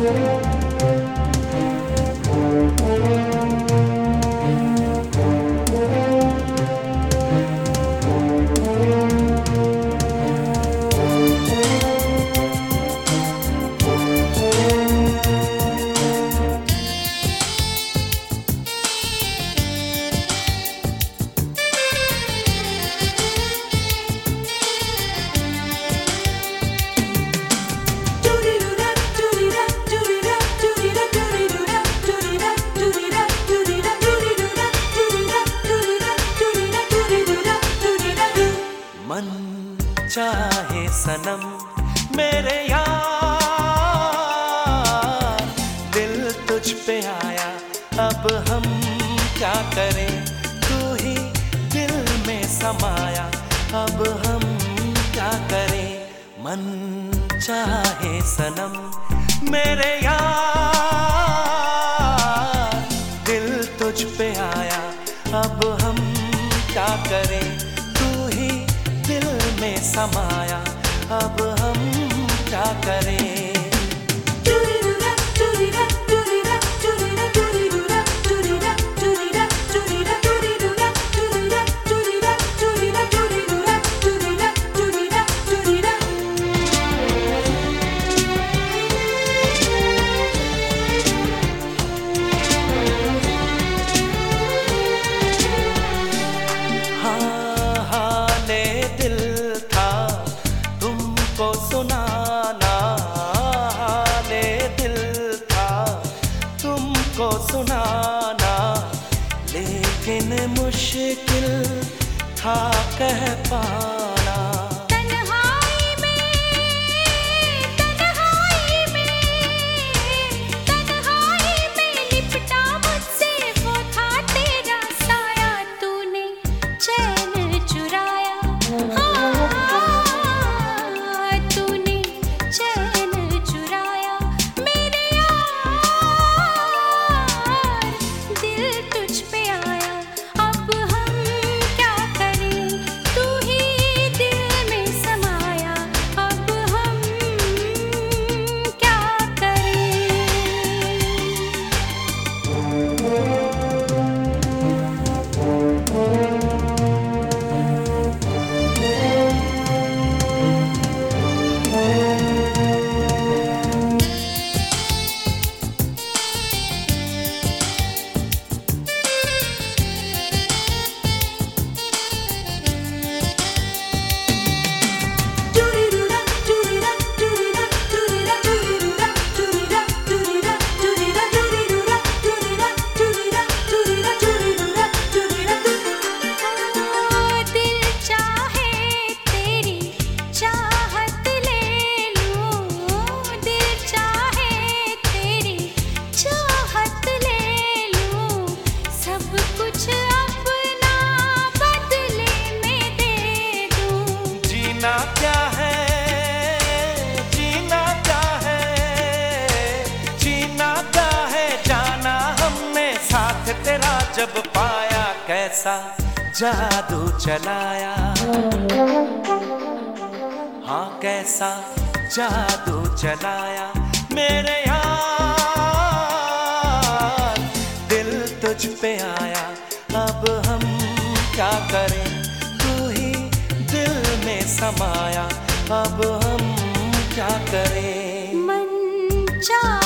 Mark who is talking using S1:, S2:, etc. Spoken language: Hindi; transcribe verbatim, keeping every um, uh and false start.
S1: मन चाहे सनम मेरे यार, दिल तुझ पे आया अब हम क्या करें, तू ही दिल में समाया अब हम क्या करें। मन चाहे सनम मेरे यार, दिल तुझ पे आया अब हम क्या करें, तू ही दिल में समाया अब हम क्या करें। को सुनाना हाले दिल था, तुमको सुनाना, लेकिन मुश्किल था कह पाना।
S2: तन्हाई में, तन्हाई में, तन्हाई में लिपटा मुझसे वो था तेरा साया, तूने चैन चुराया। हाँ,
S1: जीना क्या है, जीना क्या है, जीना क्या है, जाना हमने साथ तेरा जब पाया, कैसा जादू चलाया। हाँ कैसा जादू चलाया मेरे यार, दिल तुझ पे आया अब हम क्या करें, तू ही दिल में समाया अब हम क्या करें।
S2: मन चाहे